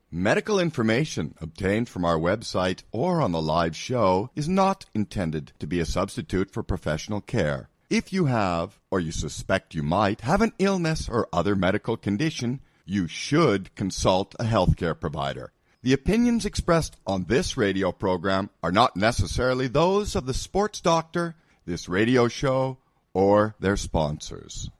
Medical information obtained from our website or on the live show is not intended to be a substitute for professional care. If you have, or you suspect you might, have an illness or other medical condition, you should consult a healthcare provider. The opinions expressed on this radio program are not necessarily those of the sports doctor, this radio show, or their sponsors.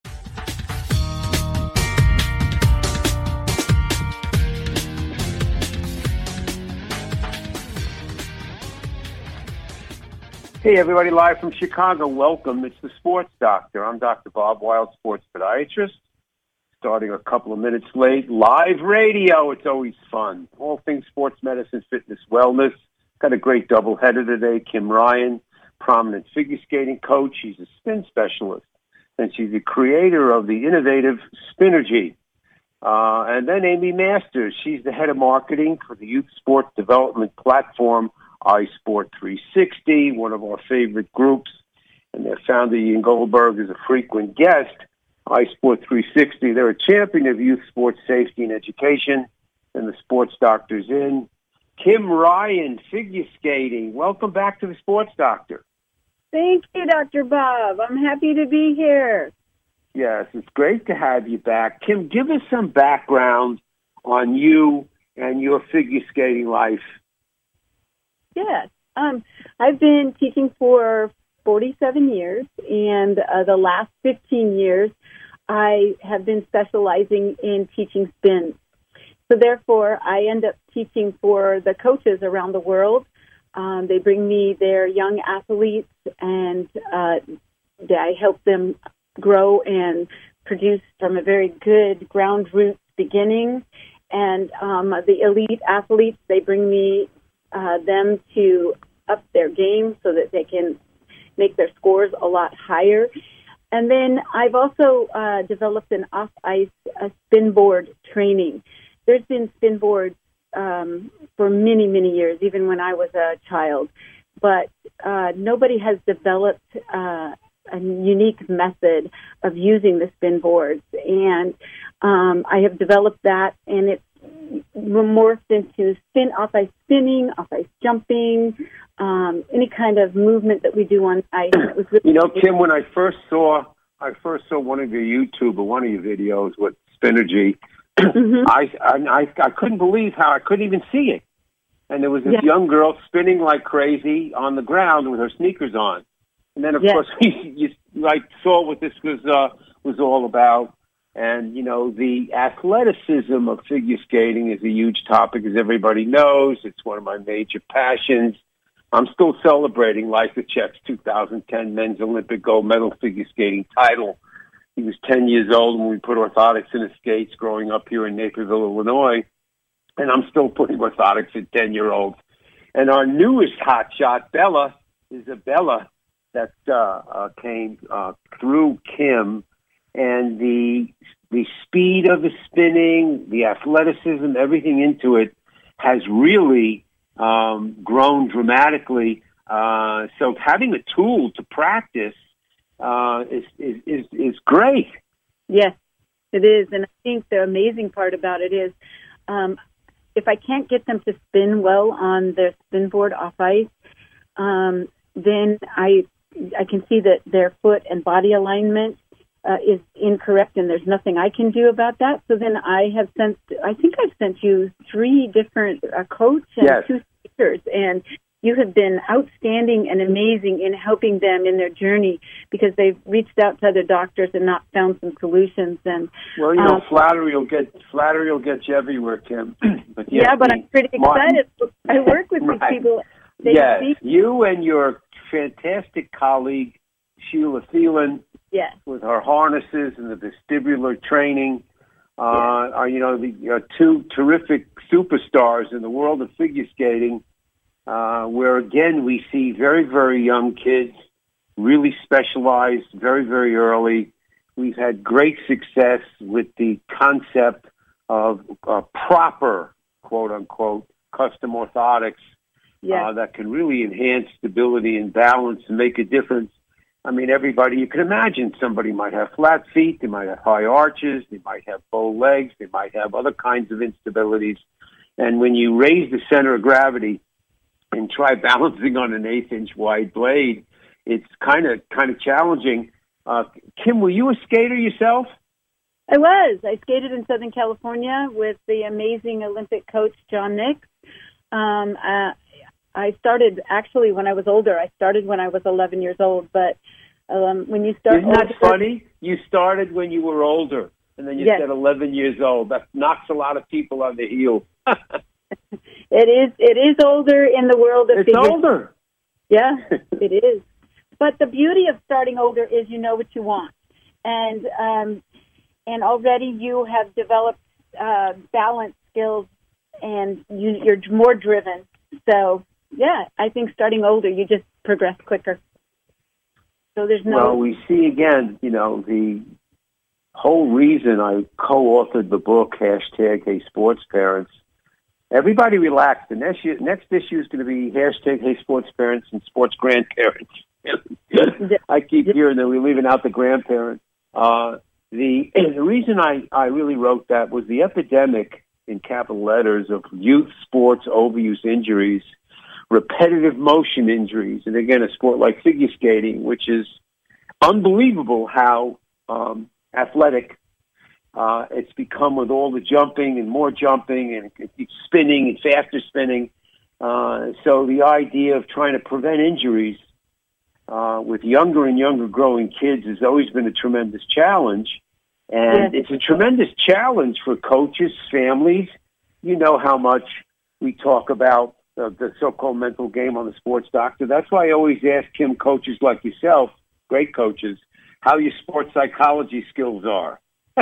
Hey, everybody, live from Chicago. Welcome. It's the Sports Doctor. I'm Dr. Bob Wild, sports podiatrist. Starting a couple of minutes late. Live radio. It's always fun. All things sports medicine, fitness, wellness. Got a great doubleheader today. Kim Ryan, prominent figure skating coach. She's a spin specialist. And she's the creator of the innovative Spinergy. And then Amy Masters. She's the head of marketing for the youth sports development platform, iSport 360, one of our favorite groups, and their founder, Ian Goldberg, is a frequent guest. iSport 360, they're a champion of youth sports safety and education, and the sports doctor's in. Kim Ryan, figure skating. Welcome back to the Sports Doctor. Thank you, Dr. Bob. I'm happy to be here. Yes, it's great to have you back. Kim, give us some background on you and your figure skating life. Yes. I've been teaching for 47 years, and the last 15 years I have been specializing in teaching spin. So therefore, I end up teaching for the coaches around the world. They bring me their young athletes, and I help them grow and produce from a very good ground roots beginning. And the elite athletes, they bring me them to up their game so that they can make their scores a lot higher. And then I've also developed an off-ice spin board training. There's been spin boards for many, many years, even when I was a child. But nobody has developed a unique method of using the spin boards. And I have developed that, and it's morphed into off-ice spinning, off-ice jumping, any kind of movement that we do on ice. You know, Kim, when I first saw one of your YouTube or one of your videos with Spinergy, mm-hmm. I couldn't believe how I couldn't even see it. And there was this young girl spinning like crazy on the ground with her sneakers on. And then, of course, you saw what this was all about. And, you know, the athleticism of figure skating is a huge topic, as everybody knows. It's one of my major passions. I'm still celebrating Lifacek's 2010 men's Olympic gold medal figure skating title. He was 10 years old when we put orthotics in his skates growing up here in Naperville, Illinois. And I'm still putting orthotics in 10-year-olds. And our newest hotshot, Bella, Isabella, that came through Kim. And the speed of the spinning, the athleticism, everything into it has really grown dramatically. So having a tool to practice is great. Yes, it is. And I think the amazing part about it is if I can't get them to spin well on their spin board off ice, then I can see that their foot and body alignment is incorrect, and there's nothing I can do about that. So then I think I've sent you 3 different coach and 2 speakers, and you have been outstanding and amazing in helping them in their journey because they've reached out to other doctors and not found some solutions. And well, you know, flattery will get you everywhere, Kim. But but I'm pretty excited. I work with these people. You and your fantastic colleague Sheila Thielen. Yes. With her harnesses and the vestibular training, are the 2 terrific superstars in the world of figure skating. Where again we see very, very young kids really specialized very, very early. We've had great success with the concept of proper, quote unquote, custom orthotics that can really enhance stability and balance and make a difference. I mean, everybody, you can imagine somebody might have flat feet, they might have high arches, they might have bow legs, they might have other kinds of instabilities. And when you raise the center of gravity and try balancing on an 1/8-inch wide blade, it's kind of challenging. Kim, were you a skater yourself? I was. I skated in Southern California with the amazing Olympic coach, John Nix. I started actually when I was older. I started when I was 11 years old, but when you start... Isn't that funny? You started when you were older, and then you said 11 years old. That knocks a lot of people on the heel. It is older in the world of It's older. Yeah, it is. But the beauty of starting older is you know what you want. And already you have developed balance skills, and you're more driven. So, yeah, I think starting older, you just progress quicker. So there's no... Well, we see again, the whole reason I co-authored the book, #HeySportsParents. Everybody relax. The next issue is going to be #HeySportsParents and Sports Grandparents. I keep hearing that we're leaving out the grandparents. The reason I really wrote that was the epidemic, in capital letters, of youth sports overuse injuries, repetitive motion injuries, and again, a sport like figure skating, which is unbelievable how athletic it's become with all the jumping and more jumping and spinning and faster spinning. So the idea of trying to prevent injuries with younger and younger growing kids has always been a tremendous challenge. And it's a tremendous challenge for coaches, families. You know how much we talk about the so-called mental game on the Sports Doctor. That's why I always ask him, coaches like yourself, great coaches, how your sports psychology skills are.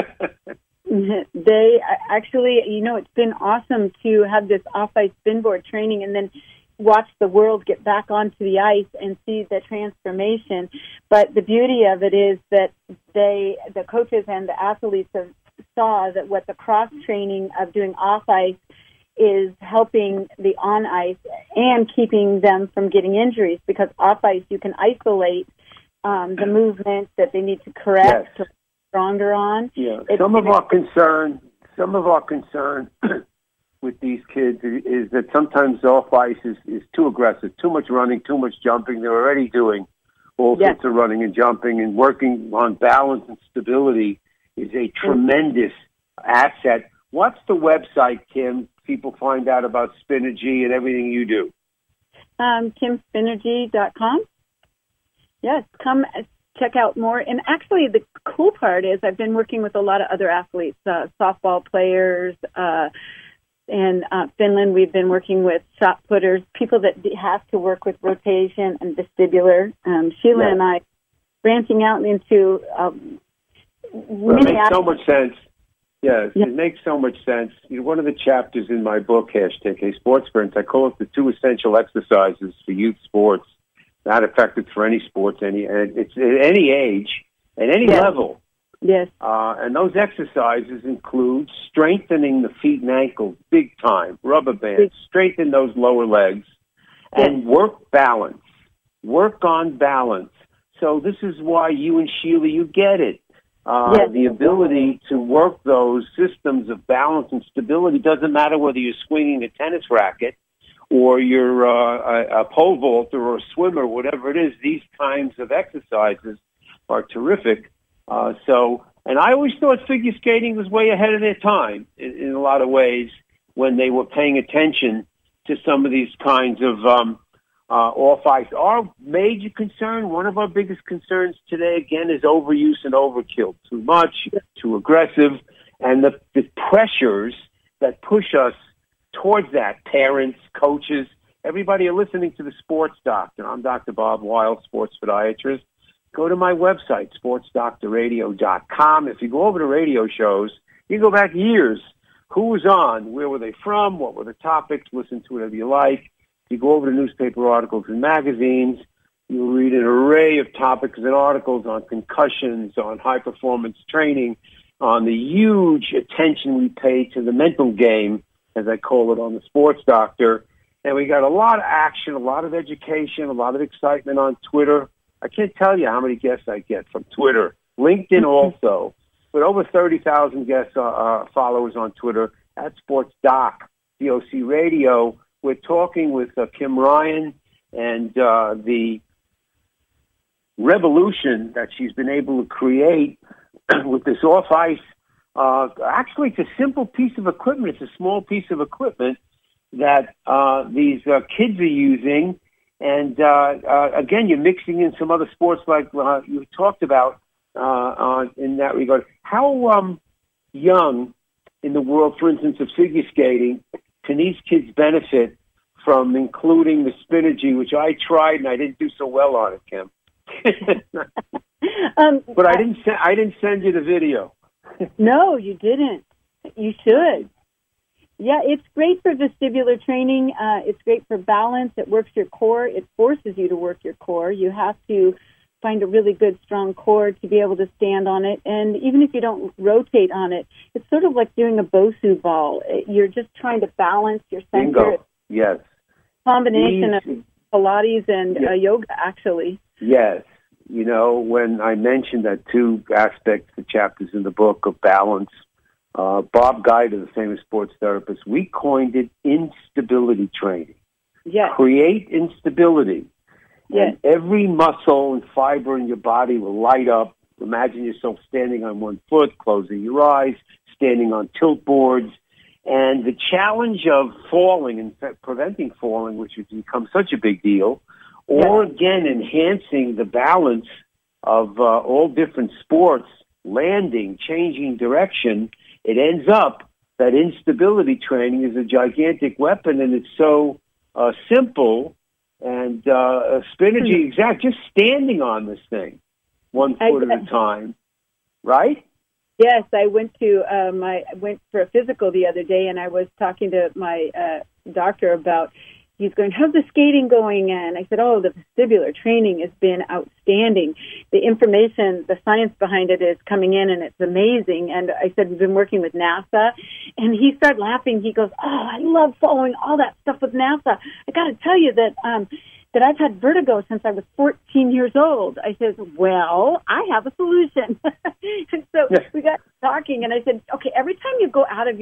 They actually, it's been awesome to have this off-ice spinboard training and then watch the world get back onto the ice and see the transformation. But the beauty of it is that the coaches and the athletes saw that what the cross-training of doing off-ice is helping the on-ice and keeping them from getting injuries, because off-ice you can isolate the movement that they need to correct to stronger on. Yeah, some of our concern with these kids is that sometimes off ice is too aggressive, too much running, too much jumping. They're already doing all sorts of running and jumping, and working on balance and stability is a tremendous asset. What's the website, Kim? People find out about Spinergy and everything you do. KimSpinergy.com. Yes, come check out more. And actually, the cool part is I've been working with a lot of other athletes, softball players. In Finland, we've been working with shot putters, people that have to work with rotation and vestibular. Sheila and I branching out into it makes so much sense. Yes, it makes so much sense. One of the chapters in my book, #HeySportsParents, I call it the 2 essential exercises for youth sports, not effective for any sports, it's at any age, at any level. Yes. And those exercises include strengthening the feet and ankles big time, rubber bands, strengthen those lower legs, and work balance. Work on balance. So this is why you and Sheila, you get it. The ability to work those systems of balance and stability doesn't matter whether you're swinging a tennis racket or you're a pole vaulter or a swimmer, whatever it is. These kinds of exercises are terrific. And I always thought figure skating was way ahead of their time in a lot of ways when they were paying attention to some of these kinds of off-ice. Our major concern, one of our biggest concerns today, again, is overuse and overkill. Too much, too aggressive, and the pressures that push us towards that, parents, coaches, everybody are listening to the Sports Doctor. I'm Dr. Bob Weil, sports podiatrist. Go to my website, sportsdoctorradio.com. If you go over to radio shows, you can go back years. Who was on? Where were they from? What were the topics? Listen to whatever you like. You go over to newspaper articles and magazines. You'll read an array of topics and articles on concussions, on high-performance training, on the huge attention we pay to the mental game, as I call it, on the Sports Doctor. And we got a lot of action, a lot of education, a lot of excitement on Twitter. I can't tell you how many guests I get from Twitter. LinkedIn also. With over 30,000 guests, followers on Twitter at Sports Doc. VOC Radio. We're talking with Kim Ryan and the revolution that she's been able to create with this off-ice. Actually, it's a simple piece of equipment. It's a small piece of equipment that these kids are using. And again, you're mixing in some other sports like you talked about in that regard. How young in the world, for instance, of figure skating, can these kids benefit from including the Spinergy, which I tried and I didn't do so well on it, Kim? But I didn't send you the video. No, you didn't. You should. Yeah, it's great for vestibular training. It's great for balance. It works your core. It forces you to work your core. You have to find a really good, strong core to be able to stand on it. And even if you don't rotate on it, it's sort of like doing a Bosu ball. You're just trying to balance your center. Bingo. Yes. Combination of Pilates and yoga, actually. Yes. You know, when I mentioned that two aspects, the chapters in the book of balance, Bob Guida, the famous sports therapist, we coined it instability training. Yes. Create instability. Yes. And every muscle and fiber in your body will light up. Imagine yourself standing on one foot, closing your eyes, standing on tilt boards. And the challenge of falling and preventing falling, which has become such a big deal, or again, enhancing the balance of all different sports, landing, changing direction, it ends up that instability training is a gigantic weapon, and it's so simple. And Spinergy, just standing on this thing, 1 foot at a time, right? Yes, I went for a physical the other day, and I was talking to my doctor about. He's going, how's the skating going? And I said, the vestibular training has been outstanding. The information, the science behind it is coming in, and it's amazing. And I said, we've been working with NASA. And he started laughing. He goes, I love following all that stuff with NASA. I got to tell you that I've had vertigo since I was 14 years old. I said, well, I have a solution. And so we got talking, and I said, okay, every time you go out of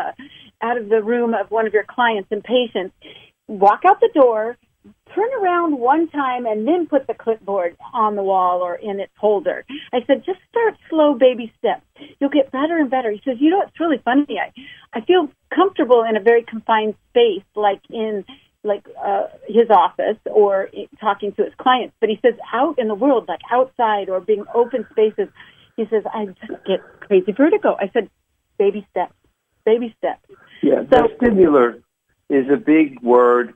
the room of one of your clients and patients, walk out the door, turn around one time, and then put the clipboard on the wall or in its holder. I said, just start slow baby steps. You'll get better and better. He says, it's really funny. I feel comfortable in a very confined space, like in his office or talking to his clients. But he says out in the world, like outside or being open spaces, he says, I just get crazy vertigo. I said, baby steps, baby steps. Yeah, vestibular is a big word,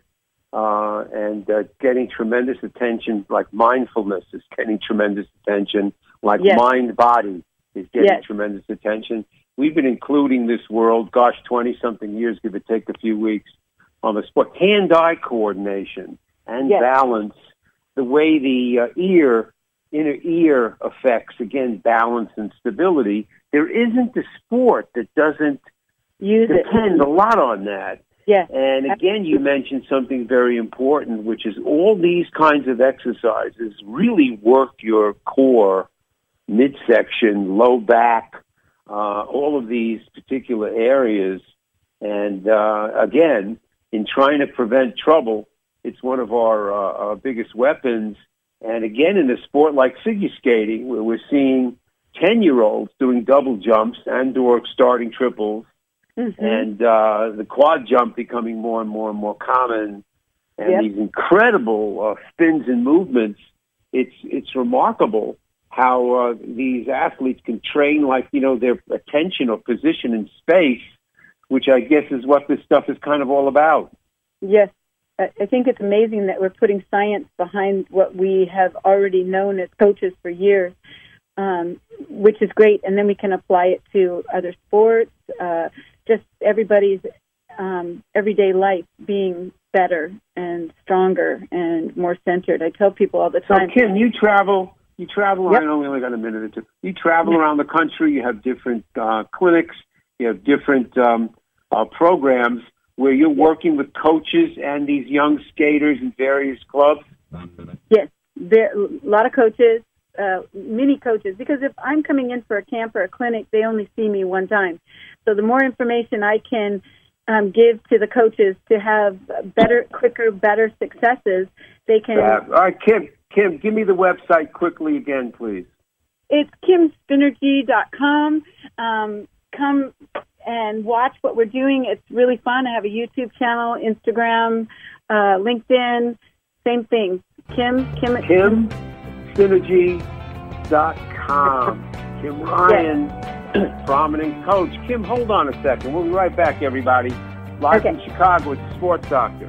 and getting tremendous attention, like mindfulness is getting tremendous attention, like mind-body is getting tremendous attention. We've been including this world, 20-something years, give or take a few weeks, on the sport. Hand-eye coordination and balance, the way the inner ear affects, again, balance and stability. There isn't a sport that doesn't depend a lot on that. Yes. And again, you mentioned something very important, which is all these kinds of exercises really work your core, midsection, low back, all of these particular areas. And again, in trying to prevent trouble, it's one of our biggest weapons. And again, in a sport like figure skating, where we're seeing 10-year-olds doing double jumps and/or starting triples, and the quad jump becoming more and more and more common, and these incredible spins and movements, it's remarkable how these athletes can train like, their attention or position in space, which I guess is what this stuff is kind of all about. Yes. I think it's amazing that we're putting science behind what we have already known as coaches for years, which is great. And then we can apply it to other sports, just everybody's everyday life being better and stronger and more centered. I tell people all the time. So, Kim, you travel around. I know we only got a minute or two. You travel around the country. You have different clinics. You have different programs where you're working with coaches and these young skaters in various clubs. Yes, there a lot of coaches, many coaches, because if I'm coming in for a camp or a clinic, they only see me one time. So the more information I can give to the coaches to have better, quicker, better successes. They can. All right, Kim, give me the website quickly again, please. It's kimspinergy.com. Come and watch what we're doing. It's really fun. I have a YouTube channel, Instagram, LinkedIn, same thing. kimspinergy.com. Kim Ryan, prominent coach. Kim, hold on a second. We'll be right back, everybody. Live from Chicago with the Sports Doctor.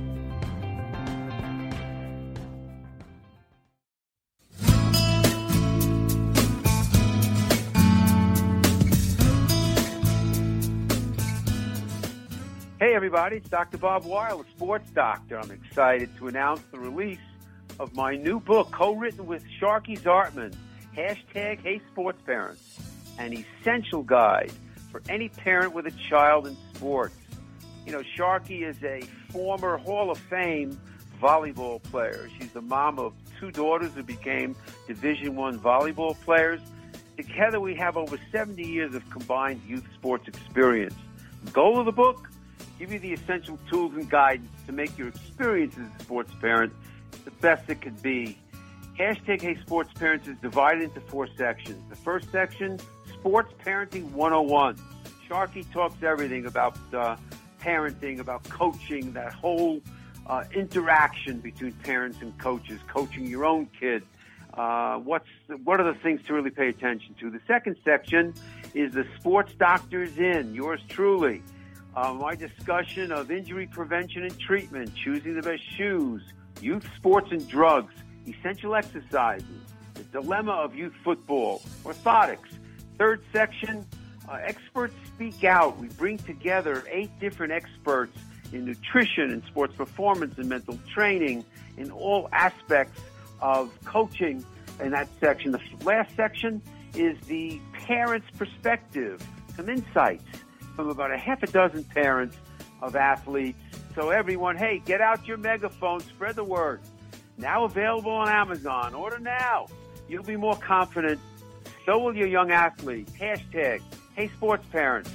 Hey, everybody. It's Dr. Bob Weil, the Sports Doctor. I'm excited to announce the release of my new book, co-written with Sharky Zartman, hashtag Hey Sports Parents, an essential guide for any parent with a child in sports. You know, Sharky is a former Hall of Fame volleyball player. She's the mom of 2 daughters who became Division I volleyball players. Together, we have over 70 years of combined youth sports experience. The goal of the book? Give you the essential tools and guidance to make your experience as a sports parent the best it could be. Hashtag Hey Sports Parents is divided into 4 sections. The first section, Sports Parenting 101. Sharky talks everything about parenting, about coaching, that whole interaction between parents and coaches, coaching your own kid. What are the things to really pay attention to? The second section is the Sports Doctor's In, yours truly. My discussion of injury prevention and treatment, choosing the best shoes, youth sports and drugs, essential exercises, the dilemma of youth football, orthotics. Third section, experts speak out. We bring together 8 different experts in nutrition and sports performance and mental training in all aspects of coaching in that section. The last section is the parent's perspective, some insights from about a half a dozen parents of athletes. So everyone, hey, get out your megaphone, spread the word. Now available on Amazon. Order now. You'll be more confident. So will your young athlete. Hashtag Hey Sports Parents.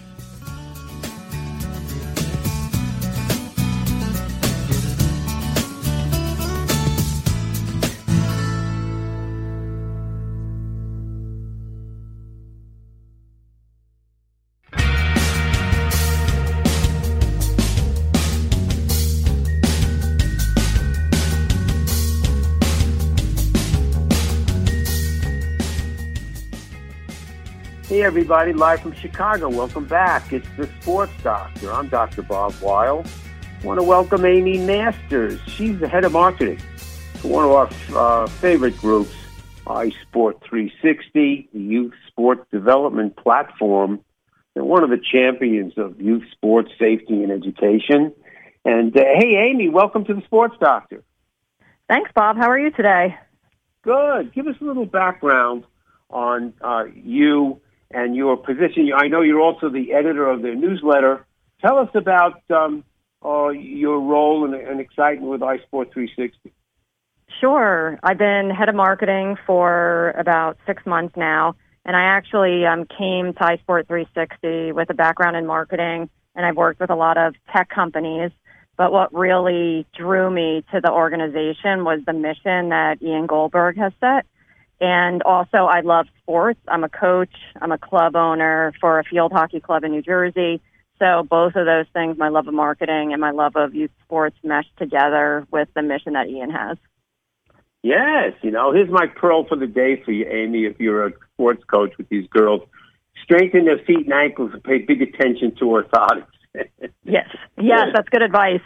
Hey, everybody, live from Chicago. Welcome back. It's the Sports Doctor. I'm Dr. Bob Weil. I want to welcome Amy Masters. She's the head of marketing for one of our favorite groups, iSport 360, the youth sports development platform. They're one of the champions of youth sports safety and education. And, hey, Amy, welcome to the Sports Doctor. Thanks, Bob. How are you today? Good. Give us a little background on you and your position. I know you're also the editor of their newsletter. Tell us about your role and excitement with iSport 360. Sure. I've been head of marketing for about 6 months now, and I actually came to iSport 360 with a background in marketing, and I've worked with a lot of tech companies. But what really drew me to the organization was the mission that Ian Goldberg has set. And also, I love sports. I'm a coach. I'm a club owner for a field hockey club in New Jersey. So both of those things, my love of marketing and my love of youth sports, meshed together with the mission that Ian has. Yes. Here's my pearl for the day for you, Amy, if you're a sports coach with these girls. Strengthen their feet and ankles and pay big attention to orthotics. Yes, that's good advice.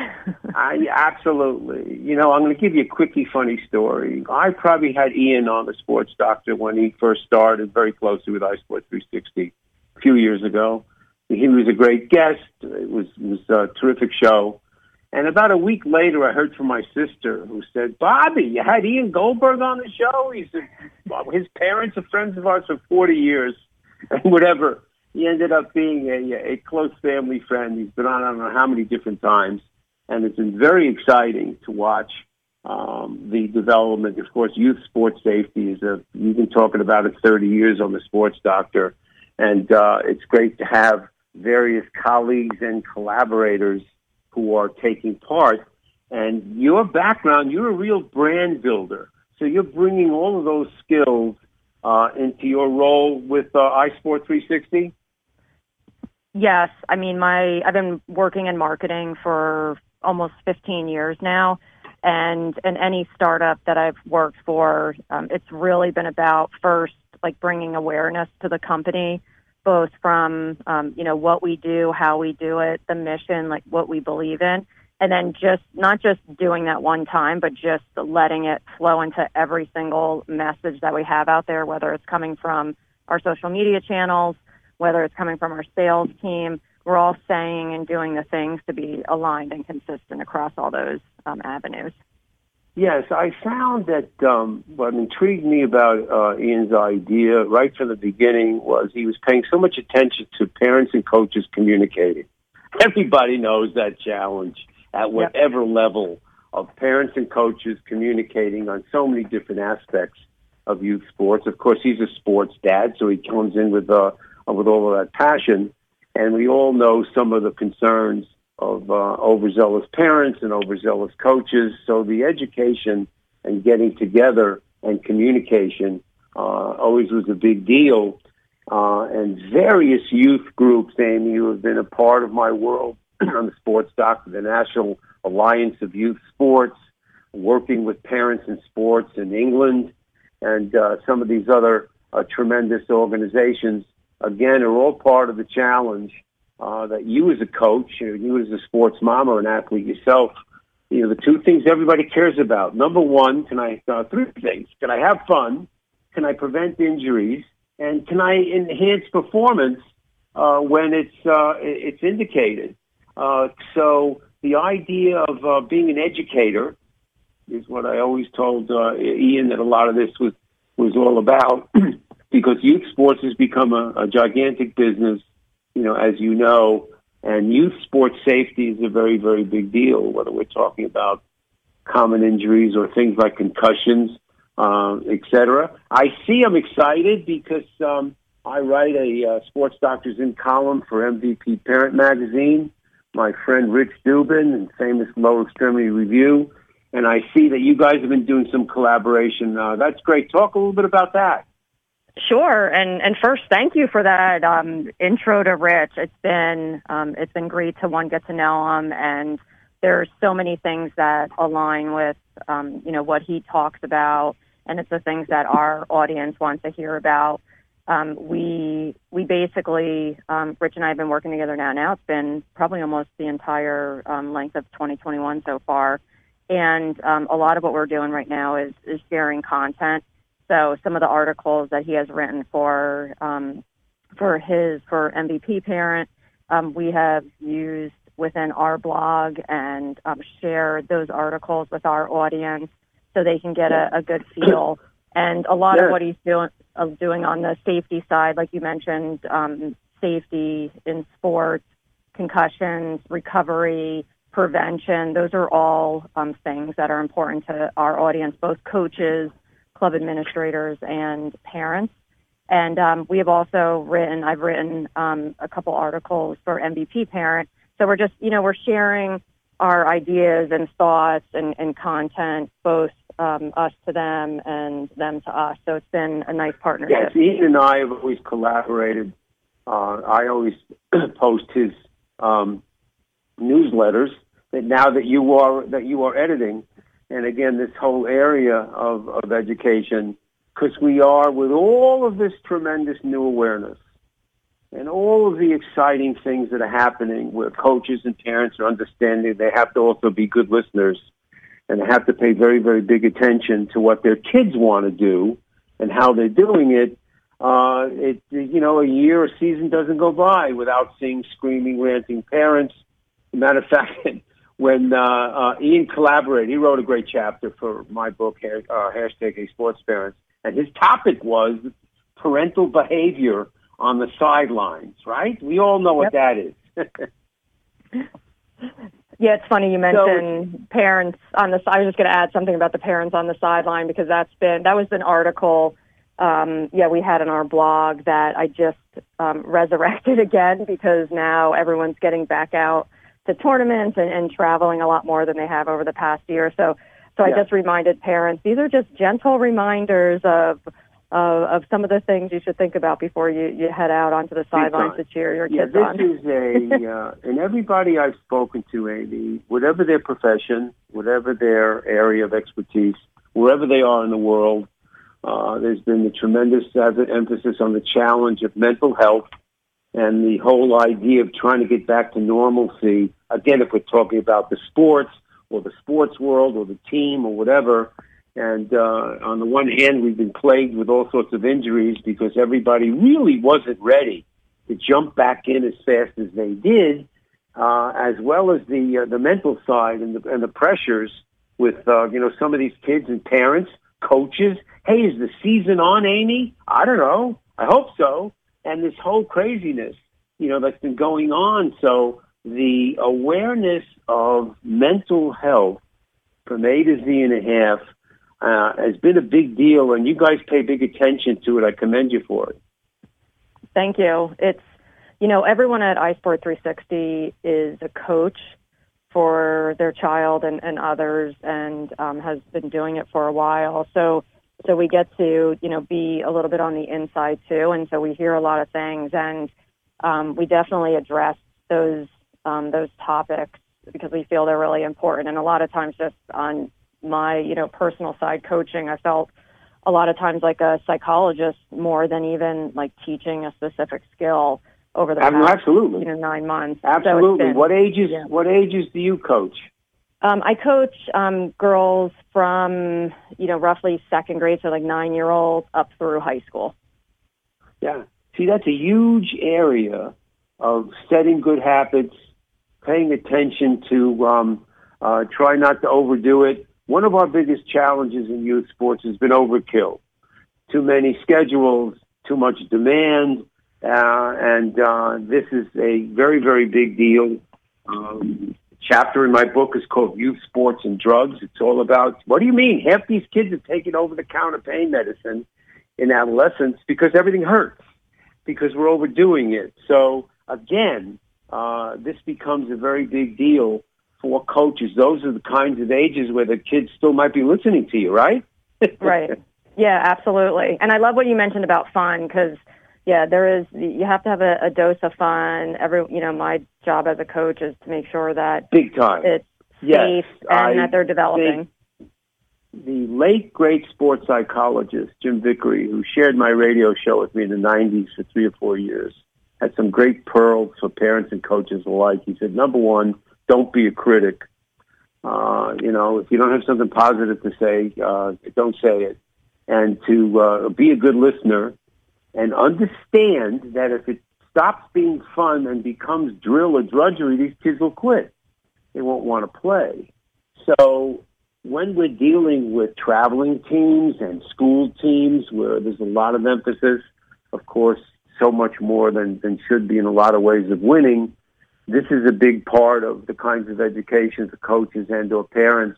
Absolutely. I'm going to give you a quickly funny story. I probably had Ian on the Sports Doctor when he first started very closely with iSport 360 a few years ago. He was a great guest. It was a terrific show. And about a week later, I heard from my sister who said, Bobby, you had Ian Goldberg on the show? He said, his parents are friends of ours for 40 years and whatever. He ended up being a close family friend. He's been on I don't know how many different times. And it's been very exciting to watch the development. Of course, youth sports safety you've been talking about it 30 years on the Sports Doctor. And it's great to have various colleagues and collaborators who are taking part. And your background, you're a real brand builder. So you're bringing all of those skills into your role with iSport 360? Yes. I mean, I've been working in marketing for almost 15 years now. And in any startup that I've worked for, it's really been about first, like bringing awareness to the company, both from, what we do, how we do it, the mission, like what we believe in. And then not just doing that one time, but just letting it flow into every single message that we have out there, whether it's coming from our social media channels, whether it's coming from our sales team. We're all saying and doing the things to be aligned and consistent across all those avenues. Yes, I found that what intrigued me about Ian's idea right from the beginning was he was paying so much attention to parents and coaches communicating. Everybody knows that challenge at whatever level of parents and coaches communicating on so many different aspects of youth sports. Of course, he's a sports dad, so he comes in with all of that passion. And we all know some of the concerns of overzealous parents and overzealous coaches. So the education and getting together and communication always was a big deal. And various youth groups, Amy, who have been a part of my world on the sports doc, the National Alliance of Youth Sports, working with parents in sports in England, and some of these other tremendous organizations, again, are all part of the challenge that you as a coach, you as a sports mom or an athlete yourself, the two things everybody cares about. Number one, three things. Can I have fun? Can I prevent injuries? And can I enhance performance when it's indicated? So the idea of being an educator is what I always told Ian that a lot of this was all about, because youth sports has become a gigantic business, as you know, and youth sports safety is a very, very big deal, whether we're talking about common injuries or things like concussions, et cetera. I'm excited because I write a Sports Doctors In column for MVP Parent Magazine, my friend Rich Dubin and famous Lower Extremity Review, and I see that you guys have been doing some collaboration. That's great. Talk a little bit about that. Sure, and first, thank you for that intro to Rich. It's been great to get to know him, and there's so many things that align with what he talks about, and it's the things that our audience wants to hear about. We basically, Rich and I have been working together now. It's been probably almost the entire length of 2021 so far, and a lot of what we're doing right now is sharing content. So some of the articles that he has written for MVP Parent, we have used within our blog and shared those articles with our audience so they can get a good feel. And a lot of what he's doing on the safety side, like you mentioned, safety in sports, concussions, recovery, prevention, those are all things that are important to our audience, both coaches, club administrators, and parents. And we have also I've written a couple articles for MVP Parent. So we're just, we're sharing our ideas and thoughts and content, both us to them and them to us. So it's been a nice partnership. Yes, Ian and I have always collaborated. I always post his newsletters that you are editing. And again, this whole area of education, because we are, with all of this tremendous new awareness and all of the exciting things that are happening where coaches and parents are understanding they have to also be good listeners and they have to pay very, very big attention to what their kids want to do and how they're doing it. A year or season doesn't go by without seeing screaming, ranting parents. As a matter of fact, when Ian collaborated, he wrote a great chapter for my book, hashtag A Sports Parents, and his topic was parental behavior on the sidelines, right? We all know what that is. Yeah, it's funny you mentioned parents on the side. I was just going to add something about the parents on the sideline, because that was an article we had on our blog that I just resurrected again because now everyone's getting back out to tournaments and traveling a lot more than they have over the past year. So I just reminded parents, these are just gentle reminders of some of the things you should think about before you head out onto the sidelines to cheer your kids on. This is and everybody I've spoken to, Amy, whatever their profession, whatever their area of expertise, wherever they are in the world, there's been a tremendous emphasis on the challenge of mental health and the whole idea of trying to get back to normalcy. Again, if we're talking about the sports or the sports world or the team or whatever. And on the one hand, we've been plagued with all sorts of injuries because everybody really wasn't ready to jump back in as fast as they did, as well as the mental side and the pressures with some of these kids and parents, coaches. Hey, is the season on, Amy? I don't know. I hope so. And this whole craziness, that's been going on. So the awareness of mental health from A to Z and a half has been a big deal, and you guys pay big attention to it. I commend you for it. Thank you. It's, everyone at iSport 360 is a coach for their child and others and has been doing it for a while. So we get to, be a little bit on the inside too. And so we hear a lot of things, and we definitely address those topics because we feel they're really important. And a lot of times just on my, personal side coaching, I felt a lot of times like a psychologist more than even like teaching a specific skill over the past, absolutely. 9 months. Absolutely. So what ages do you coach? I coach girls from, roughly second grade, so like 9-year-olds up through high school. Yeah. See, that's a huge area of setting good habits, paying attention to try not to overdo it. One of our biggest challenges in youth sports has been overkill. Too many schedules, too much demand, and this is a very, very big deal. Chapter in my book is called Youth Sports and Drugs. It's all about, what do you mean? Half these kids are taking over-the-counter pain medicine in adolescence because everything hurts, because we're overdoing it. So, again, this becomes a very big deal for coaches. Those are the kinds of ages where the kids still might be listening to you, right? Right. Yeah, absolutely. And I love what you mentioned about fun because, you have to have a dose of fun. My job as a coach is to make sure that big time it's safe and that they're developing. The late, great sports psychologist, Jim Vickery, who shared my radio show with me in the 90s for 3 or 4 years, had some great pearls for parents and coaches alike. He said, number one, don't be a critic. If you don't have something positive to say, don't say it. And to be a good listener and understand that if it stops being fun and becomes drill or drudgery, these kids will quit. They won't want to play. So when we're dealing with traveling teams and school teams where there's a lot of emphasis, of course, so much more than should be in a lot of ways of winning, this is a big part of the kinds of education for coaches and or parents.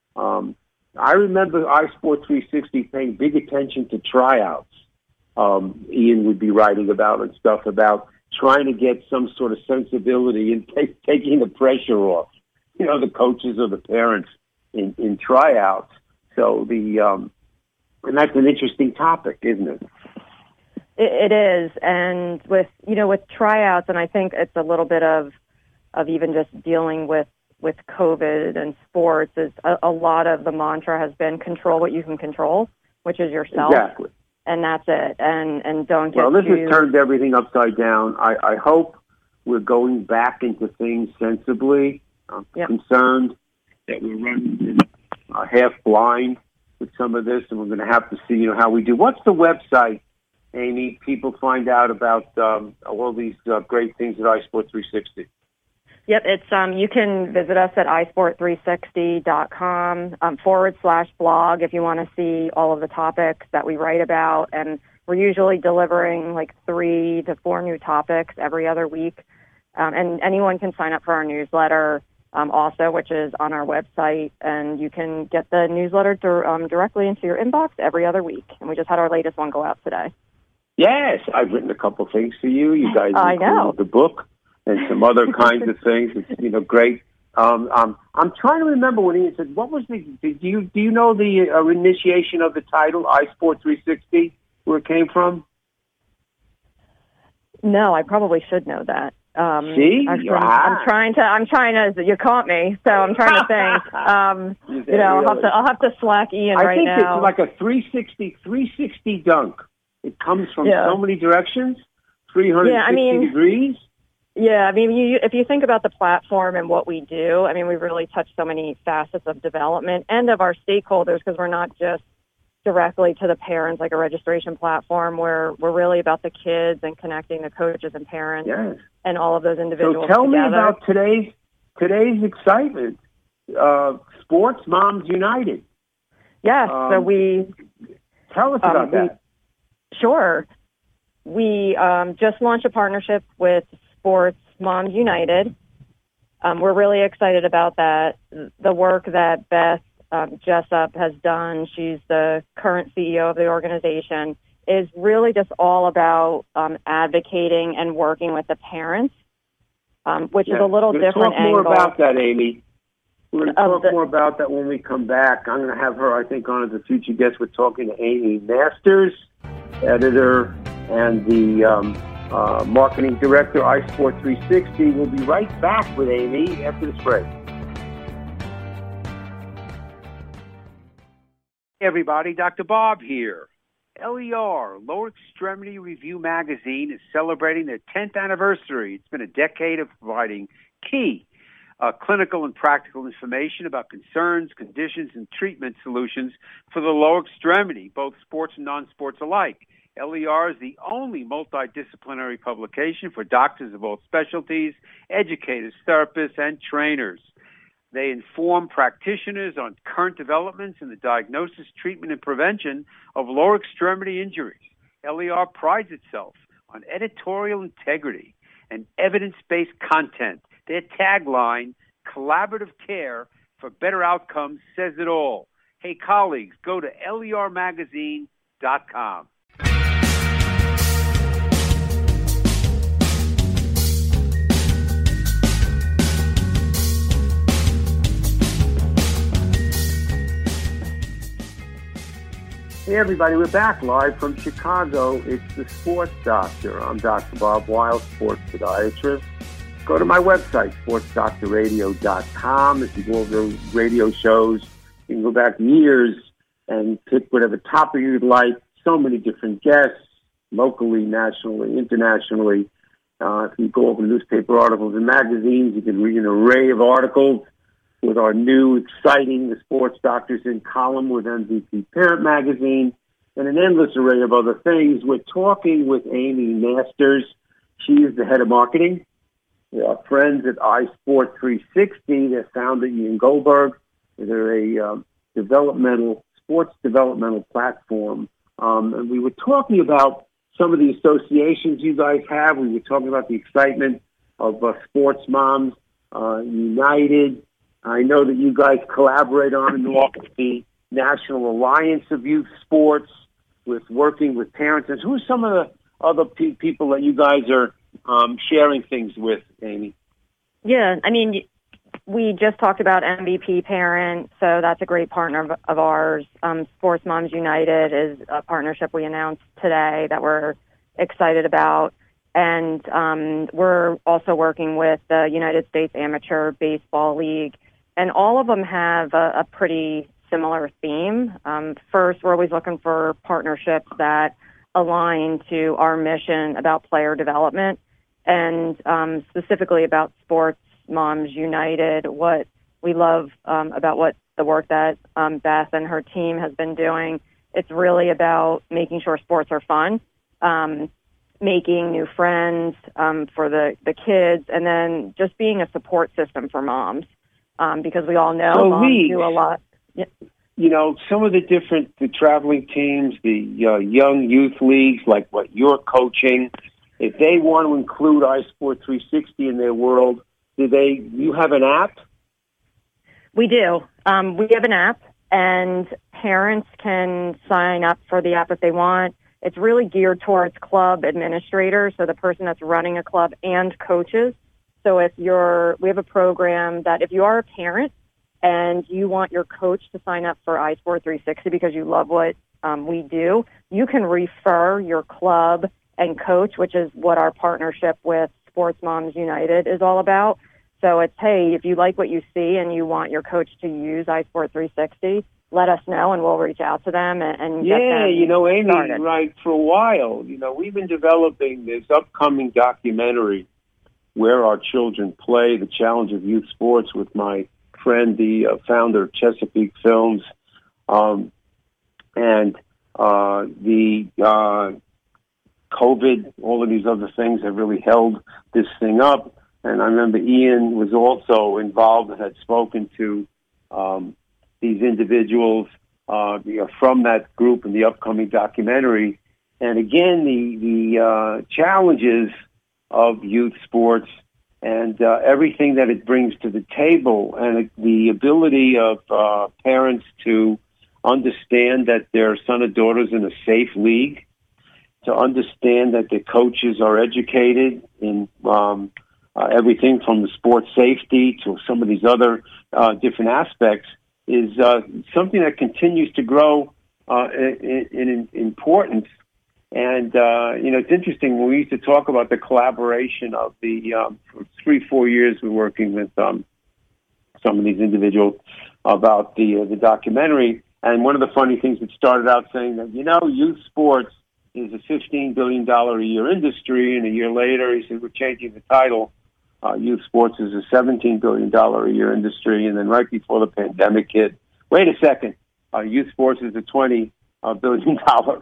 I remember iSport 360 paying big attention to tryouts. Ian would be writing about and stuff about trying to get some sort of sensibility and taking the pressure off, the coaches or the parents in tryouts. So and that's an interesting topic, isn't it? It is, and with tryouts, and I think it's a little bit of even just dealing with COVID and sports. Is a lot of the mantra has been control what you can control, which is yourself. Exactly, and that's it. And don't get. Well, this has turned everything upside down. I hope we're going back into things sensibly. I'm concerned that we're running half blind with some of this, and we're going to have to see how we do. What's the website, Amy? People find out about all these great things at iSport 360. Yep, it's you can visit us at iSport360.com /blog if you want to see all of the topics that we write about. And we're usually delivering like 3 to 4 new topics every other week. And anyone can sign up for our newsletter also, which is on our website. And you can get the newsletter directly into your inbox every other week. And we just had our latest one go out today. Yes, I've written a couple things for you. You guys I know. included the book and some other kinds of things. It's great. I'm trying to remember when he said, "What was the? Do you know the initiation of the title iSport 360? Where it came from?" No, I probably should know that. See, I'm trying to. You caught me, so I'm trying to think. I'll have to slack Ian right now. I think it's like a 360 dunk. It comes from so many directions, 360 degrees. Yeah, I mean, if you think about the platform and what we do, I mean, we've really touched so many facets of development and of our stakeholders, because we're not just directly to the parents like a registration platform. We're really about the kids and connecting the coaches and parents and all of those individuals. So tell me together. about today's excitement. Sports Moms United. Yes, so tell us about that. Sure. We just launched a partnership with Sports Moms United. We're really excited about that. The work that Beth Jessup has done, she's the current CEO of the organization, is really just all about advocating and working with the parents, which is a little different angle. Talk more about that, Amy. We're going to talk more about that when we come back. I'm going to have her, I think, on as a future guest. We're talking to Amy Masters, editor and the marketing director, iSport 360. We'll be right back with Amy after this break. Hey everybody, Dr. Bob here. LER, Lower Extremity Review Magazine, is celebrating their 10th anniversary. It's been a decade of providing key clinical and practical information about concerns, conditions, and treatment solutions for the lower extremity, both sports and non-sports alike. LER is the only multidisciplinary publication for doctors of all specialties, educators, therapists, and trainers. They inform practitioners on current developments in the diagnosis, treatment, and prevention of lower extremity injuries. LER prides itself on editorial integrity and evidence-based content. Their tagline, collaborative care for better outcomes, says it all. Hey, colleagues, go to lermagazine.com. Hey everybody, we're back live from Chicago. It's the Sports Doctor. I'm Dr. Bob Weil, sports podiatrist. Go to my website, sportsdoctorradio.com. If you go over the radio shows, you can go back years and pick whatever topic you'd like. So many different guests, locally, nationally, internationally. If you go over newspaper articles and magazines, you can read an array of articles with our new, exciting The Sports Doctors in column with MVP Parent Magazine, and an endless array of other things. We're talking with Amy Masters. She is the head of marketing. We are friends at iSport 360. Their founder, Ian Goldberg. They're a sports developmental platform. And we were talking about some of the associations you guys have. We were talking about the excitement of Sports Moms United. I know that you guys collaborate on and off with the National Alliance of Youth Sports, with working with parents. And who are some of the other people that you guys are sharing things with, Amy? Yeah, I mean, we just talked about MVP Parent, so that's a great partner of ours. Sports Moms United is a partnership we announced today that we're excited about. And we're also working with the United States Amateur Baseball League. And all of them have a pretty similar theme. First, we're always looking for partnerships that align to our mission about player development, and specifically about Sports Moms United. What we love about the work that Beth and her team has been doing, it's really about making sure sports are fun, making new friends for the kids, and then just being a support system for moms. Because we all know moms do a lot. Yeah. You know, some of the traveling teams, the young youth leagues, like what you're coaching, if they want to include iSport 360 in their world, you have an app? We do. We have an app, and parents can sign up for the app if they want. it's really geared towards club administrators, so the person that's running a club and coaches. So we have a program that if you are a parent and you want your coach to sign up for iSport 360 because you love what we do, you can refer your club and coach, which is what our partnership with Sports Moms United is all about. So it's, hey, if you like what you see and you want your coach to use iSport 360, let us know and we'll reach out to them and get them Amy, started. Right, for a while, we've been developing this upcoming documentary, Where Our Children Play, the challenge of youth sports, with my friend, the founder of Chesapeake Films, and the COVID, all of these other things have really held this thing up. And I remember Ian was also involved and had spoken to these individuals from that group in the upcoming documentary. And again, the challenges of youth sports and everything that it brings to the table, and the ability of parents to understand that their son or daughter's in a safe league, to understand that the coaches are educated in everything from the sports safety to some of these other different aspects, is something that continues to grow in importance. And, it's interesting when we used to talk about the collaboration of the for 3-4 years we're working with some of these individuals about the documentary. And one of the funny things that started out saying that, youth sports is a $15 billion a year industry. And a year later, he said, we're changing the title. Youth sports is a $17 billion a year industry. And then right before the pandemic hit, wait a second, youth sports is a $20 billion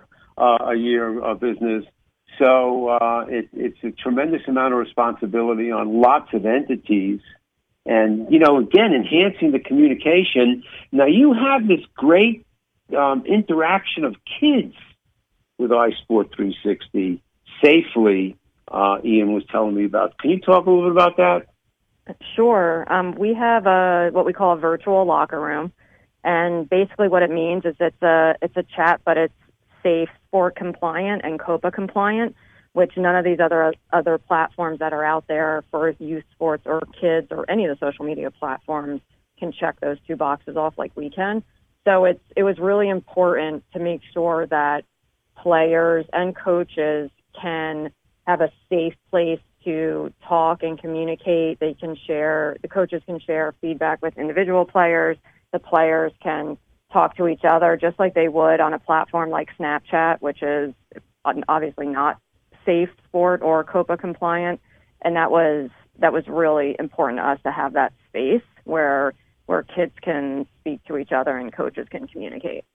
a year business. So it's a tremendous amount of responsibility on lots of entities. And, again, enhancing the communication. Now, you have this great interaction of kids with iSport 360 safely, Ian was telling me about. Can you talk a little bit about that? Sure. We have what we call a virtual locker room. And basically what it means is it's a chat, but it's safe, sport compliant, and COPA compliant, which none of these other platforms that are out there for youth sports or kids or any of the social media platforms can check those two boxes off like we can. So it was really important to make sure that players and coaches can have a safe place to talk and communicate. The coaches can share feedback with individual players. The players can talk to each other just like they would on a platform like Snapchat, which is obviously not safe sport or COPA compliant. And that was really important to us to have that space where kids can speak to each other and coaches can communicate.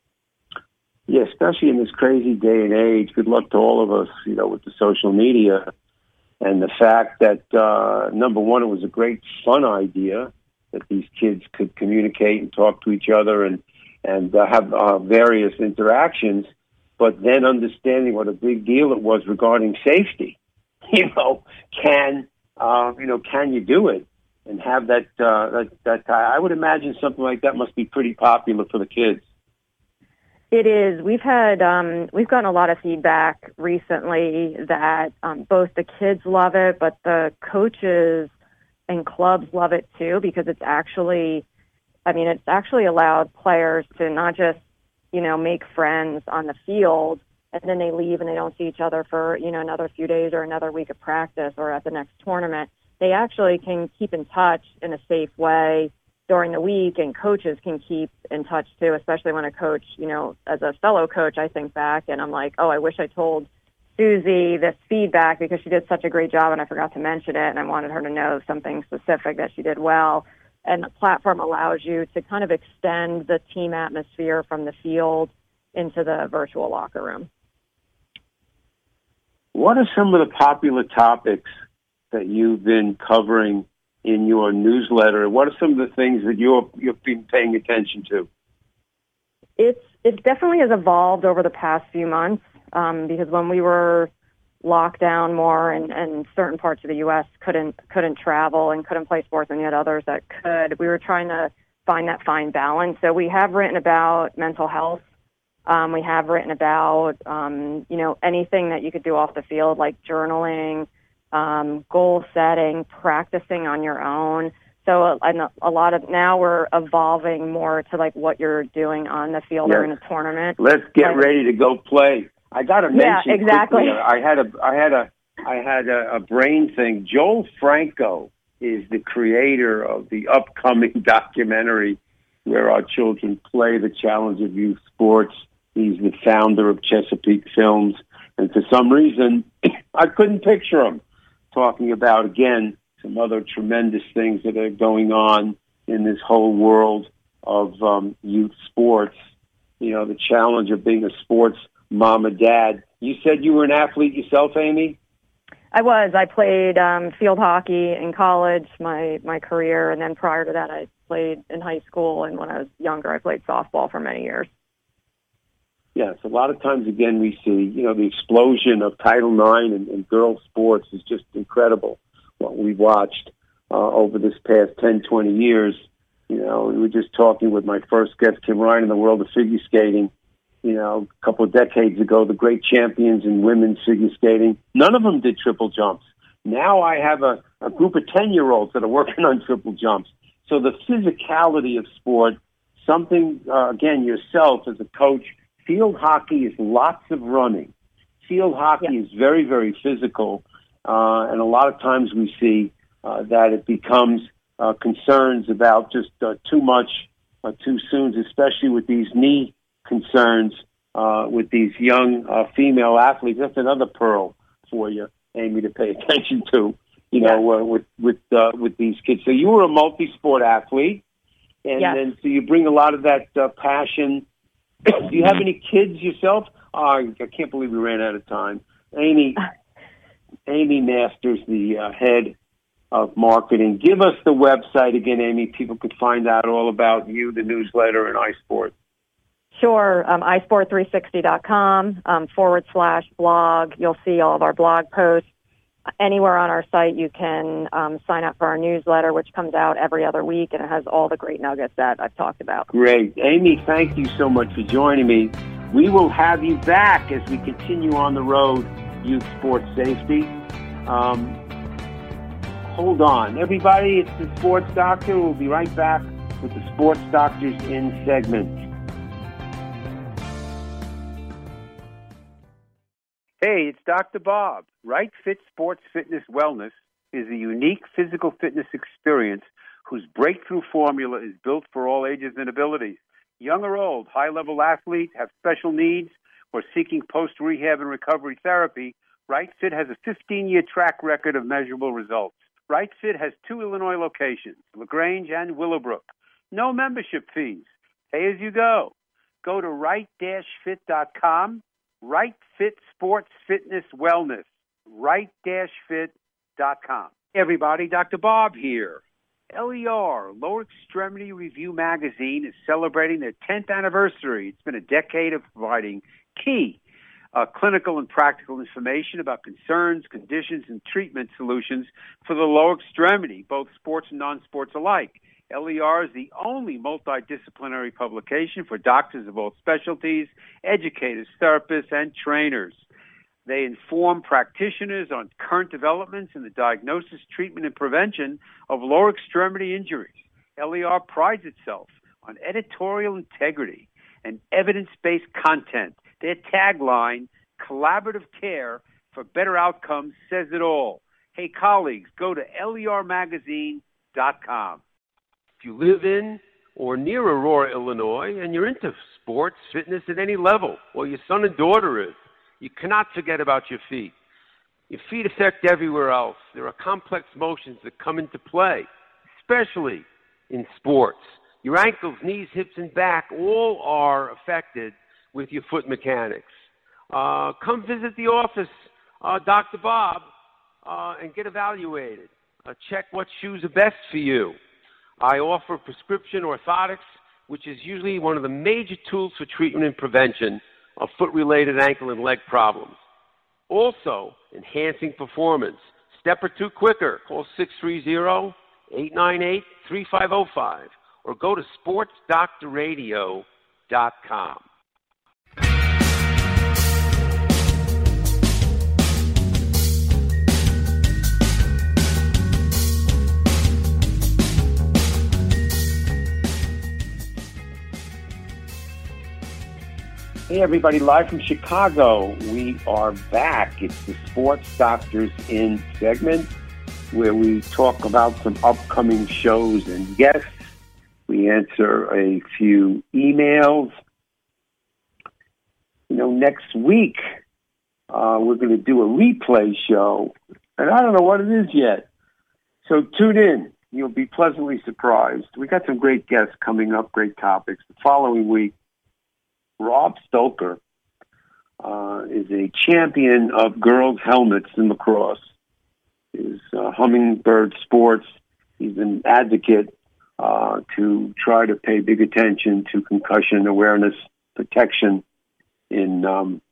Yeah, especially in this crazy day and age. Good luck to all of us, with the social media. And the fact that, number one, it was a great fun idea that these kids could communicate and talk to each other and have various interactions, but then understanding what a big deal it was regarding safety. Can you do it and have that? I would imagine something like that must be pretty popular for the kids. It is. We've gotten a lot of feedback recently that both the kids love it, but the coaches and clubs love it too, because it's actually allowed players to not just, make friends on the field and then they leave and they don't see each other for, another few days or another week of practice or at the next tournament. They actually can keep in touch in a safe way during the week, and coaches can keep in touch too, especially when a coach, as a fellow coach, I think back and I'm like, oh, I wish I told Susie this feedback because she did such a great job and I forgot to mention it and I wanted her to know something specific that she did well. And the platform allows you to kind of extend the team atmosphere from the field into the virtual locker room. What are some of the popular topics that you've been covering in your newsletter? What are some of the things that you've been paying attention to? It definitely has evolved over the past few months because when we were locked down more and certain parts of the U.S. couldn't travel and couldn't play sports, and yet others that could, we were trying to find that fine balance. So we have written about mental health We have written about, anything that you could do off the field, like journaling, goal setting, practicing on your own. So a lot of now we're evolving more to like what you're doing on the field or in a tournament. Let's get ready to go play. I got to mention exactly. quickly, I had a brain thing. Joel Franco is the creator of the upcoming documentary where our children play the challenge of youth sports. He's the founder of Chesapeake Films. And for some reason, I couldn't picture him talking about, again, some other tremendous things that are going on in this whole world of youth sports. The challenge of being a sports mom and dad. You said you were an athlete yourself, Amy? I was. I played field hockey in college, my career, and then prior to that I played in high school, and when I was younger I played softball for many years. Yes, a lot of times, again, we see, the explosion of Title IX and girls' sports is just incredible. What we've watched over this past 10, 20 years. We were just talking with my first guest, Kim Ryan, in the world of figure skating. A couple of decades ago, the great champions in women's figure skating, none of them did triple jumps. Now I have a group of 10-year-olds that are working on triple jumps. So the physicality of sport, something, again, yourself as a coach, field hockey is lots of running. Field hockey is very, very physical, and a lot of times we see that it becomes concerns about just too much too soon, especially with these knee concerns with these young female athletes. That's another pearl for you, Amy, to pay attention to. With these kids. So you were a multi-sport athlete, and then so you bring a lot of that passion. Do you have any kids yourself? I can't believe we ran out of time. Amy Masters, the head of marketing. Give us the website again, Amy. People could find out all about you, the newsletter, and iSport. Sure. iSport360.com /blog. You'll see all of our blog posts. Anywhere on our site, you can sign up for our newsletter, which comes out every other week, and it has all the great nuggets that I've talked about. Great. Amy, thank you so much for joining me. We will have you back as we continue on the road, youth sports safety. Hold on. Everybody, it's the Sports Doctor. We'll be right back with the Sports Doctors in segment. Hey, it's Dr. Bob. Right Fit Sports Fitness Wellness is a unique physical fitness experience whose breakthrough formula is built for all ages and abilities. Young or old, high-level athletes, have special needs, or seeking post-rehab and recovery therapy, Right Fit has a 15-year track record of measurable results. Right Fit has 2 Illinois locations, LaGrange and Willowbrook. No membership fees. Pay as you go. Go to right-fit.com. Right Fit Sports Fitness Wellness. Right-fit.com. Hey everybody, Dr. Bob here. LER, Lower Extremity Review Magazine, is celebrating their 10th anniversary. It's been a decade of providing key clinical and practical information about concerns, conditions, and treatment solutions for the lower extremity, both sports and non-sports alike. LER is the only multidisciplinary publication for doctors of all specialties, educators, therapists, and trainers. They inform practitioners on current developments in the diagnosis, treatment, and prevention of lower extremity injuries. LER prides itself on editorial integrity and evidence-based content. Their tagline, collaborative care for better outcomes, says it all. Hey, colleagues, go to lermagazine.com. If you live in or near Aurora, Illinois, and you're into sports, fitness at any level, or your son and daughter is, you cannot forget about your feet. Your feet affect everywhere else. There are complex motions that come into play, especially in sports. Your ankles, knees, hips, and back all are affected with your foot mechanics. Come visit the office, Dr. Bob, and get evaluated. Check what shoes are best for you. I offer prescription orthotics, which is usually one of the major tools for treatment and prevention of foot-related ankle and leg problems. Also, enhancing performance. Step or two quicker. Call 630-898-3505 or go to sportsdoctorradio.com. Hey, everybody, live from Chicago. We are back. It's the Sports Doctors In segment where we talk about some upcoming shows and guests. We answer a few emails. Next week, we're going to do a replay show, and I don't know what it is yet. So tune in. You'll be pleasantly surprised. We got some great guests coming up, great topics. The following week, Rob Stoker is a champion of girls' helmets in lacrosse. He's Hummingbird Sports. He's an advocate to try to pay big attention to concussion awareness protection in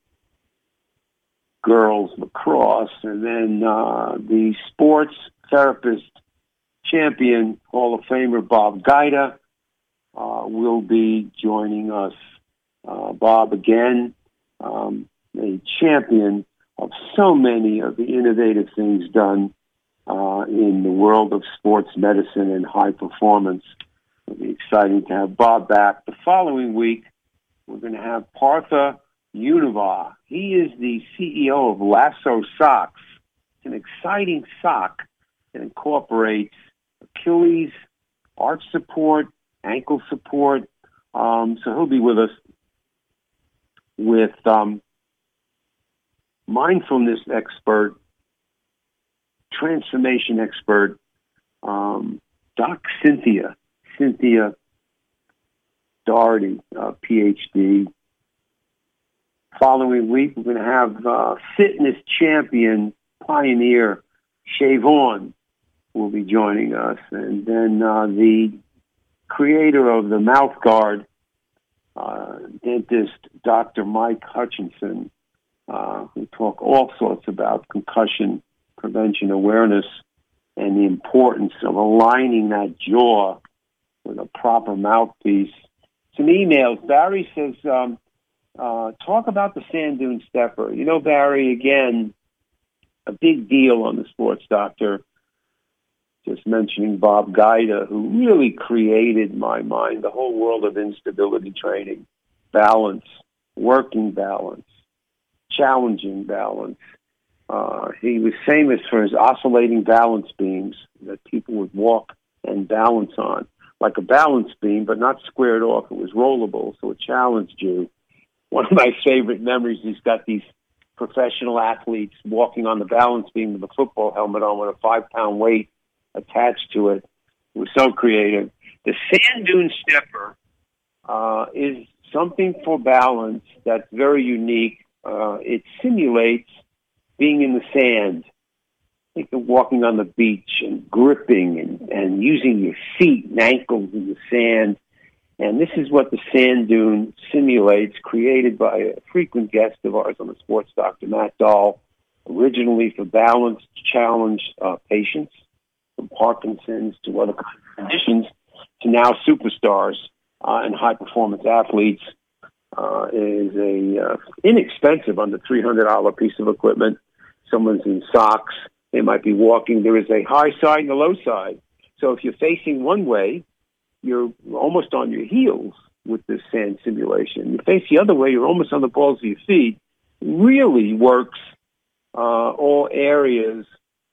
girls' lacrosse. And then the sports therapist champion, Hall of Famer Bob Guida, will be joining us. Bob, again, a champion of so many of the innovative things done in the world of sports medicine and high performance. It'll be exciting to have Bob back. The following week, we're going to have Partha Univa. He is the CEO of Lasso Socks. It's an exciting sock that incorporates Achilles, arch support, ankle support. So he'll be with us with mindfulness expert, transformation expert, Doc Cynthia Doherty, PhD. Following week, we're going to have fitness champion, pioneer, Shavon will be joining us. And then the creator of the mouth guard, dentist Dr. Mike Hutchinson, who talk all sorts about concussion prevention awareness and the importance of aligning that jaw with a proper mouthpiece. Some emails. Barry says, talk about the sand dune stepper. Barry, again, a big deal on the Sports Doctor. Just mentioning Bob Guida, who really created, in my mind, the whole world of instability training, balance, working balance, challenging balance. He was famous for his oscillating balance beams that people would walk and balance on, like a balance beam, but not squared off. It was rollable, so it challenged you. One of my favorite memories, he's got these professional athletes walking on the balance beam with a football helmet on with a 5-pound weight attached to it. It was so creative. The sand dune stepper is something for balance that's very unique. It simulates being in the sand. Think of walking on the beach and gripping and using your feet and ankles in the sand. And this is what the sand dune simulates, created by a frequent guest of ours on the Sports Doctor, Matt Dahl, originally for balance challenged patients, from Parkinson's to other conditions, to now superstars and high-performance athletes. Is a inexpensive, under $300 piece of equipment. Someone's in socks. They might be walking. There is a high side and a low side. So if you're facing one way, you're almost on your heels with this sand simulation. You face the other way, you're almost on the balls of your feet. Really works all areas.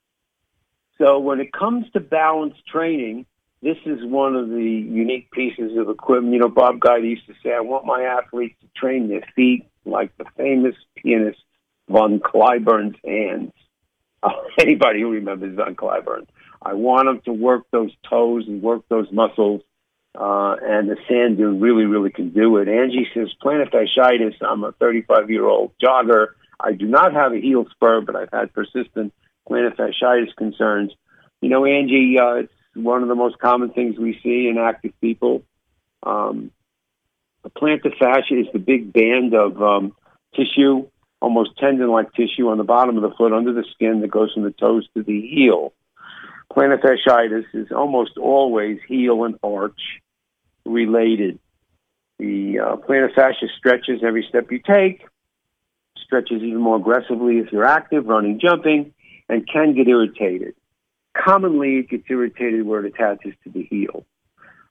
So when it comes to balance training, this is one of the unique pieces of equipment. Bob Guida used to say, I want my athletes to train their feet like the famous pianist Von Cliburn's hands. Anybody who remembers Von Cliburn. I want them to work those toes and work those muscles, and the sand dune really, really can do it. Angie says, plantar fasciitis. I'm a 35-year-old jogger. I do not have a heel spur, but I've had persistent plantar fasciitis concerns. Angie, it's one of the most common things we see in active people. The plantar fascia is the big band of tissue, almost tendon-like tissue on the bottom of the foot under the skin that goes from the toes to the heel. Plantar fasciitis is almost always heel and arch related. The plantar fascia stretches every step you take, stretches even more aggressively if you're active, running, jumping, and can get irritated. Commonly, it gets irritated where it attaches to the heel.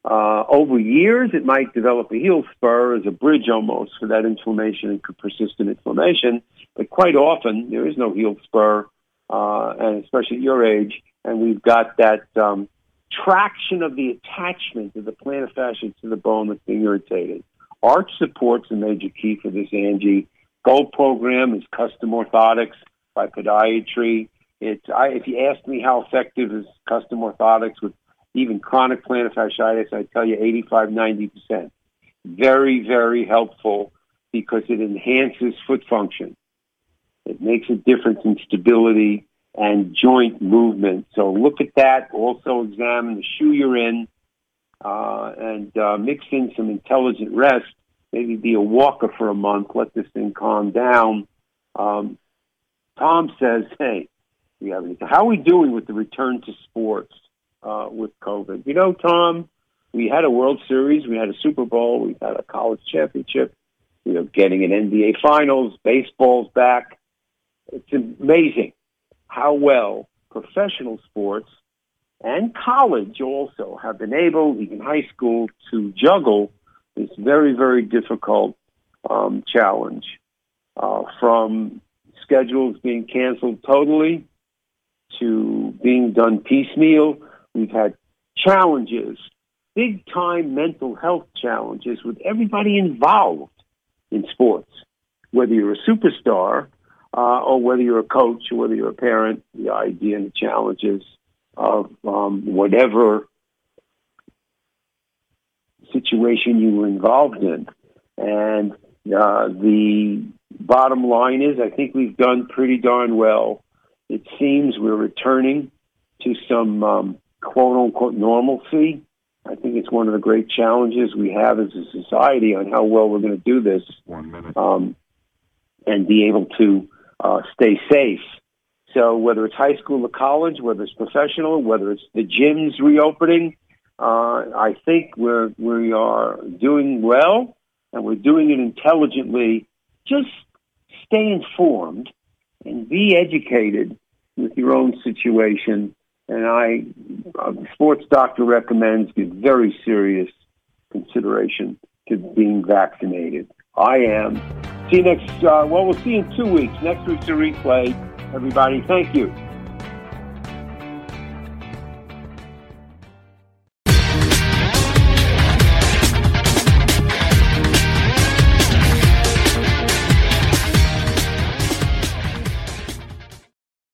Over years, it might develop a heel spur as a bridge almost for that inflammation and persistent inflammation. But quite often, there is no heel spur, and especially at your age, and we've got that traction of the attachment of the plantar fascia to the bone that's being irritated. Arch support's a major key for this, Angie. Gold program is custom orthotics by Podiatry. If you ask me how effective is custom orthotics with even chronic plantar fasciitis, I tell you 85-90%. Very, very helpful because it enhances foot function. It makes a difference in stability and joint movement. So look at that. Also examine the shoe you're in and mix in some intelligent rest. Maybe be a walker for a month. Let this thing calm down. Tom says, hey, how are we doing with the return to sports with COVID? You know, Tom, we had a World Series. We had a Super Bowl. We've had a college championship. We're getting an NBA Finals. Baseball's back. It's amazing how well professional sports and college also have been able, even high school, to juggle this very, very difficult challenge from schedules being canceled totally to being done piecemeal. We've had challenges, big-time mental health challenges with everybody involved in sports, whether you're a superstar or whether you're a coach or whether you're a parent. The idea and the challenges of whatever situation you were involved in. And the bottom line is I think we've done pretty darn well. It seems we're returning to some quote-unquote normalcy. I think it's one of the great challenges we have as a society on how well we're going to do this. 1 minute. And be able to stay safe. So whether it's high school or college, whether it's professional, whether it's the gyms reopening, I think we are doing well, and we're doing it intelligently. Just stay informed and be educated with your own situation. And the sports doctor recommends give very serious consideration to being vaccinated. I am. See you next, we'll see you in 2 weeks. Next week's a replay. Everybody, thank you.